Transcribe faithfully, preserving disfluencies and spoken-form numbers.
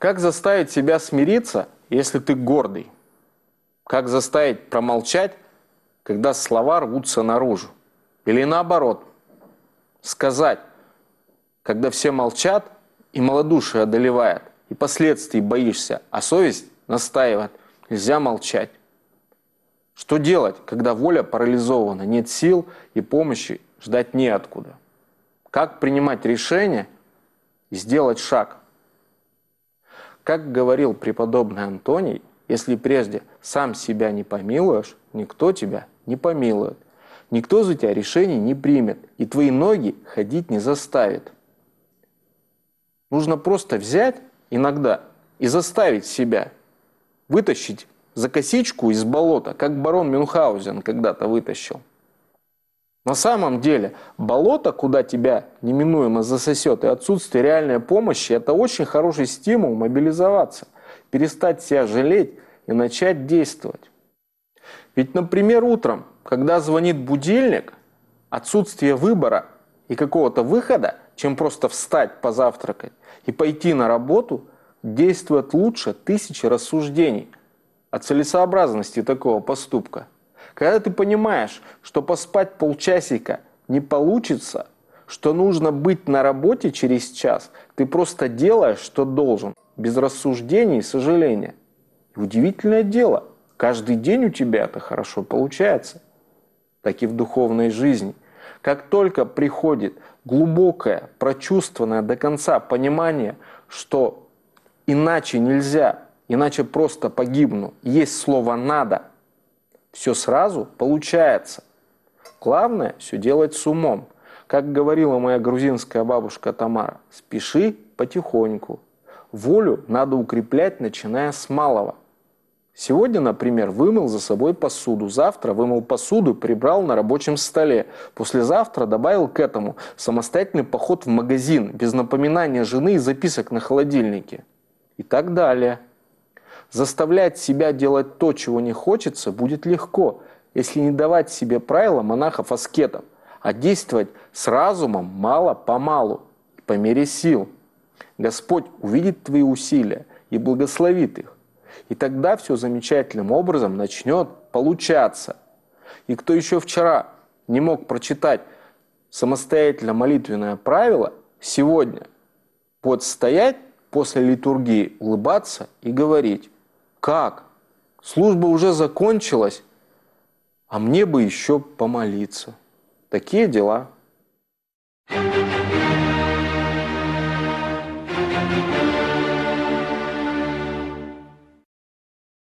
Как заставить себя смириться, если ты гордый? Как заставить промолчать, когда слова рвутся наружу? Или наоборот, сказать, когда все молчат и малодушие одолевает, и последствий боишься, а совесть настаивает, нельзя молчать. Что делать, когда воля парализована, нет сил и помощи ждать неоткуда? Как принимать решение и сделать шаг? Как говорил преподобный Антоний, если прежде сам себя не помилуешь, никто тебя не помилует. Никто за тебя решений не примет, и твои ноги ходить не заставит. Нужно просто взять иногда и заставить себя вытащить за косичку из болота, как барон Мюнхгаузен когда-то вытащил. На самом деле, болото, куда тебя неминуемо засосет, и отсутствие реальной помощи – это очень хороший стимул мобилизоваться, перестать себя жалеть и начать действовать. Ведь, например, утром, когда звонит будильник, отсутствие выбора и какого-то выхода, чем просто встать, позавтракать и пойти на работу, действует лучше тысячи рассуждений о целесообразности такого поступка. Когда ты понимаешь, что поспать полчасика не получится, что нужно быть на работе через час, ты просто делаешь, что должен, без рассуждений и сожаления. И удивительное дело, каждый день у тебя это хорошо получается. Так и в духовной жизни. Как только приходит глубокое, прочувствованное до конца понимание, что иначе нельзя, иначе просто погибну, есть слово «надо», все сразу получается. Главное все делать с умом. Как говорила моя грузинская бабушка Тамара, спеши потихоньку. Волю надо укреплять, начиная с малого. Сегодня, например, вымыл за собой посуду. Завтра вымыл посуду и прибрал на рабочем столе. Послезавтра добавил к этому самостоятельный поход в магазин, без напоминания жены и записок на холодильнике. И так далее. Заставлять себя делать то, чего не хочется, будет легко, если не давать себе правила монахов-аскетов, а действовать с разумом мало-помалу, по мере сил. Господь увидит твои усилия и благословит их. И тогда все замечательным образом начнет получаться. И кто еще вчера не мог прочитать самостоятельно молитвенное правило, сегодня будет стоять после литургии, улыбаться и говорить: как? Служба уже закончилась, а мне бы еще помолиться. Такие дела.